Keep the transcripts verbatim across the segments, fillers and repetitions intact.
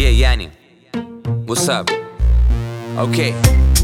Yeah, Яни. What's up? Окей.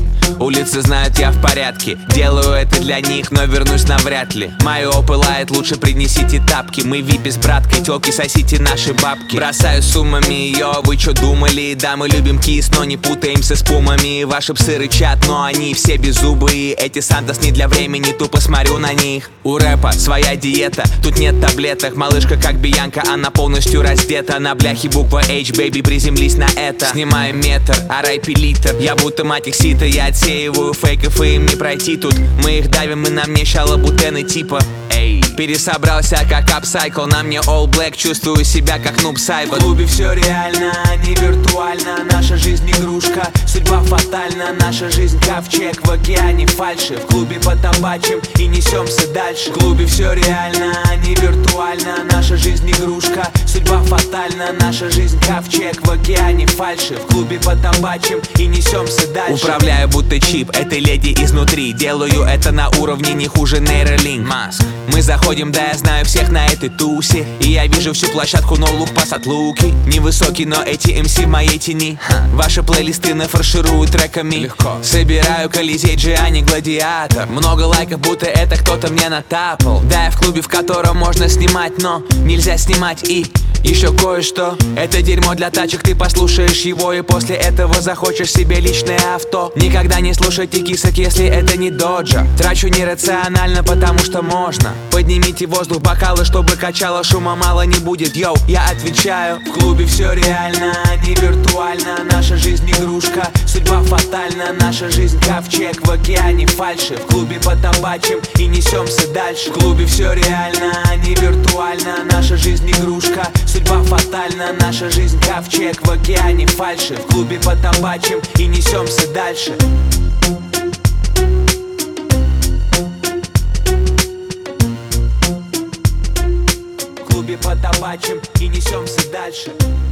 Улицы знают, я в порядке. Делаю это для них, но вернусь навряд ли. Майо пылает, лучше принесите тапки. Мы випи с браткой, тёлки, сосите наши бабки. Бросаю суммами ее, вы чё думали? Да, мы любим кис, но не путаемся с пумами. Ваши псы рычат, но они все беззубые. Эти Сантос не для времени, тупо смотрю на них. У рэпа своя диета, тут нет таблеток. Малышка как Бианка, она полностью раздета. На бляхе буква H, baby, приземлись на это. Снимаем метр, а рэпи литр. Я будто мать их сита, я отсеиваю фейков и им не пройти тут. Мы их давим, и на мне шалобутены типа. Эй, пересобрался как апсайкл, на мне all black, чувствую себя как нуб сайбер. В клубе все реально, не виртуально. Наша жизнь игрушка, судьба фатальна. Наша жизнь ковчег в океане фальши. В клубе потабачим и несемся дальше. В клубе все реально, не виртуально. Наша жизнь игрушка, судьба фатальна. Наша жизнь ковчег в океане фальши. В клубе потабачим и несемся дальше. Управляю будто чип этой леди изнутри. Делаю это на уровне не хуже нейролинк. Маск. Мы заходим, да я знаю всех на этой тусе. И я вижу всю площадку, но лук пас от луки. Невысокий, но эти эм си в моей тени. Ваши плейлисты нафаршируют треками. Легко. Собираю Колизей, Джиани, Гладиатор. Много лайков, будто это кто-то мне натапал. Да, я в клубе, в котором можно снимать, но нельзя снимать и еще кое-что. Это дерьмо для тачек, ты послушаешь его и после этого захочешь себе личное авто. Никогда не слушайте кисок, если это не доджа. Трачу нерационально, потому что можно. Поднимите в воздух бокалы, чтобы качало, шума мало не будет. Йоу, я отвечаю. В клубе все реально, не виртуально. Наша жизнь игрушка, судьба фатальна. Наша жизнь ковчег в океане фальши. В клубе потабачим и несемся дальше. В клубе все реально, не виртуально. Наша жизнь игрушка, судьба фатальна. Наша жизнь ковчег в океане фальши. В клубе потабачим и несемся дальше. В клубе потабачим и несемся дальше.